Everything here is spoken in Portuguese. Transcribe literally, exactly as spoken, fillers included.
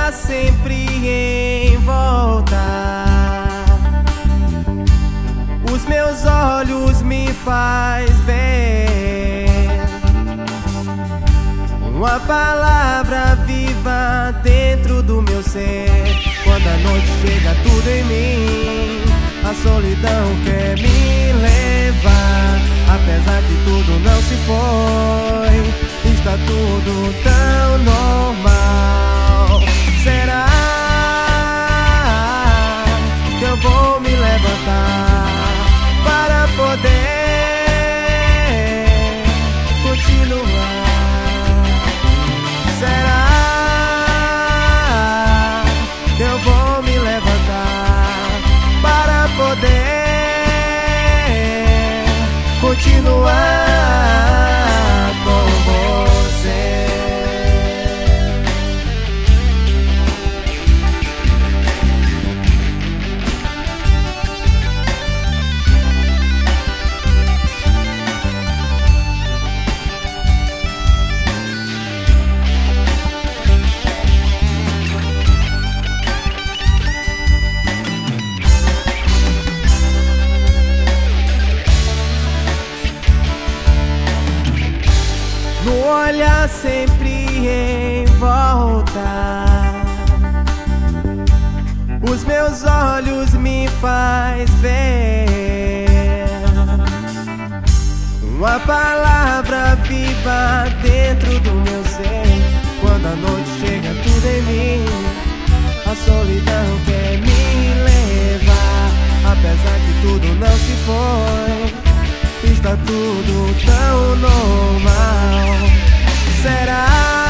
olhar sempre em volta. Os meus olhos me faz ver uma palavra viva dentro do meu ser. Quando a noite chega tudo em mim, a solidão quer me levar. Apesar que tudo não se foi, está tudo tão normal. Será que eu vou me levantar para poder continuar? Será que eu vou me levantar para poder continuar com você? No olhar sempre em volta, os meus olhos me faz ver uma palavra viva dentro do meu ser. Quando a noite chega tudo em mim, a solidão quer me levar. Apesar que tudo não se foi, está tudo tão normal. Será